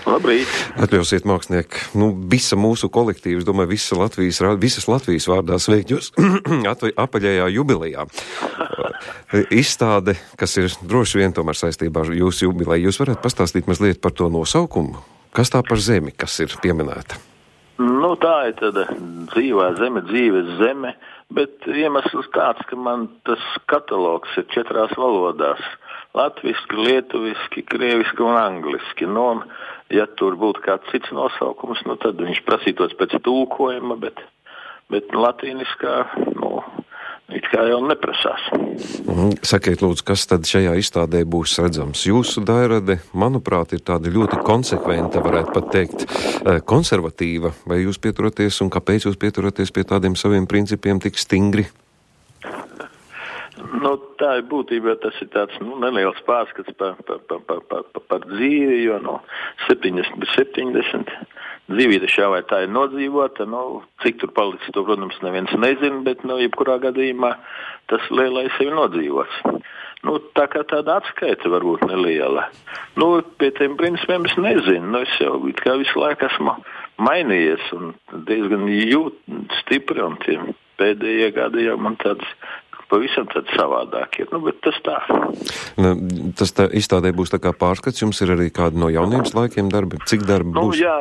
Labrīt. Atļausiet, mākslinieki, visa mūsu kolektīva, es domāju, visas Latvijas vārdā sveikt jūs apaļajā jubilejā. Izstāde, kas ir droši vien tomēr saistībā ar jūsu jubileju, jūs varētu pastāstīt mazliet par to nosaukumu? Kas tā par zemi, kas ir pieminēta? Tā ir tāda dzīvā zeme, dzīves zeme, bet iemesls tāds, ka man tas katalogs ir 4 valodās. Latviski, lietuviski, krieviski un angliski. Ja tur būtu kāds cits nosaukums, tad viņš prasītos pēc tulkojuma, bet latīniskā, it kā jau neprasās. Sakiet, lūdzu, kas tad šajā izstādē būs redzams? Jūsu dairade, manuprāt, ir tāda ļoti konsekventa, varētu pat teikt, konservatīva. Vai jūs pieturaties un kāpēc jūs pieturaties pie tādiem saviem principiem tik stingri? Tā ir būtībā, tas ir tāds neliels pārskats par dzīvi, jo 70 dzīvība šā vai tā ir nodzīvota, cik tur palicis, to, protams, neviens nezina, bet, jebkurā gadījumā tas lielais ir nodzīvots. Tā kā tāda atskaita varbūt neliela. Pie tiem principiem es nezinu, es jau kā visu laiku esmu mainījies un diezgan stipri, un tie pēdējie gadi jau man tāds pavisam tāds savādāk ir, bet tas tā. Tas tā izstādē būs tā kā pārskats, jums ir arī kādi no jaunības laikiem darbi? Cik darbi būs? Jā,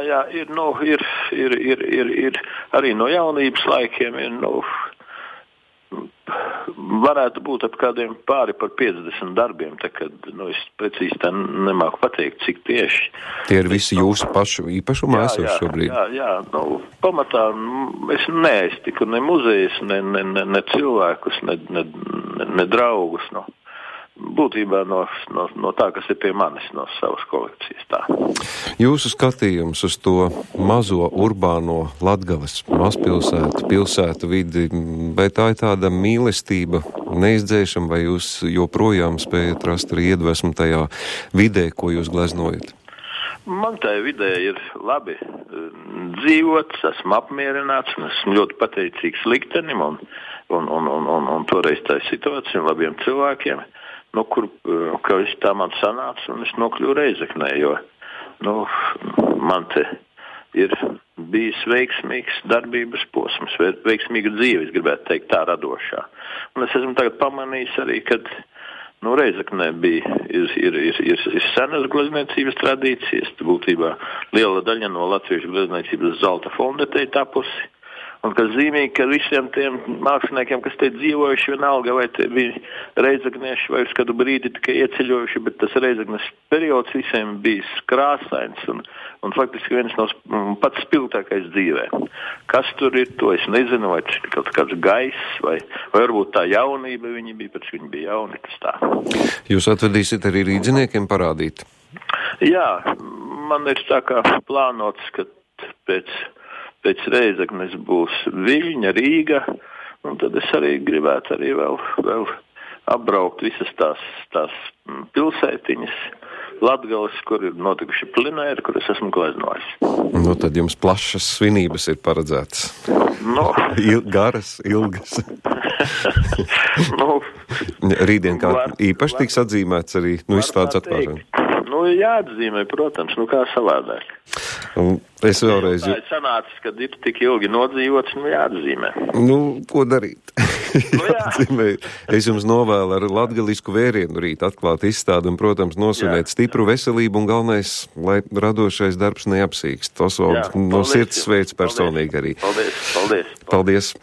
ir arī no jaunības laikiem, varētu būt ap kādiem pāri par 50 darbiem, kad, es precīzi tā nemāku pateikt, cik tieši. Tie ir visi jūsu pašu īpašumā esoši šobrīd? Jā, pamatā es neaiztiku ne muzejus, ne cilvēkus, ne draugus, būtībā no tā, kas ir pie manis, no savas kolekcijas tā. Jūsu skatījums uz to mazo urbāno Latgales mazpilsētu, pilsētu vidi, vai tā ir tāda mīlestība, neizdzēšama, vai jūs joprojām spējat rast arī iedvesmu tajā vidē, ko jūs gleznojat? Man tajā vidē ir labi dzīvot, esmu apmierināts un esmu ļoti pateicīgs liktenim un toreiz tā situācija un labiem cilvēkiem. Ka viss tā man sanāca un es nokļuvu Reizeknē, jo man te ir bijis veiksmīgs darbības posms, veiksmīga dzīve, es gribētu teikt, tā radošā. Un es esmu tagad pamanījis arī, kad Reizeknē ir senas glezniecības tradīcijas, būtībā liela daļa no latviešu glezniecības zelta fonda te ir tapusi. Un kas zīmīgi, ka visiem tiem māksliniekiem, kas te dzīvojuši, vienalga, vai te bija reizeknieši vai uz kādu brīdi tikai ieceļojuši, bet tas reizeknes periods visiem bijis krāsains un faktiski viens no pats spilgtākais dzīvē. Kas tur ir, to es nezinu, vai tas ir kaut kāds gaiss, vai varbūt tā jaunība viņi bija, pēc viņi bija jauni, tas tā. Jūs atvedīsiet arī rīdziniekiem parādīt? Jā, man ir tā kā plānots, ka pēc Reizeknes būs Viļņa, Rīga, un tad es arī gribētu arī vēl apbraukt visas tās pilsētiņas, Latgales, kur ir notikuši plenēri, kur es esmu gleznojis. Tad jums plašas svinības ir paredzētas. Garas, ilgas. Rītdien kā īpaši tiks atzīmēts arī izstādes atklāšana. Jāatzīmē, protams, kā savādāk. Es vēlreiz... Tā ir sanācis, kad ir tik ilgi nodzīvots, jāatzīmē. Ko darīt? Jāatzīmē. Es jums novēlu ar latgalisku vērienu rīt atklāt izstādi un, protams, nosvinēt stipru veselību un galvenais, lai radošais darbs neapsīkst. Osvald, no sirds sveic personīgi arī. Paldies.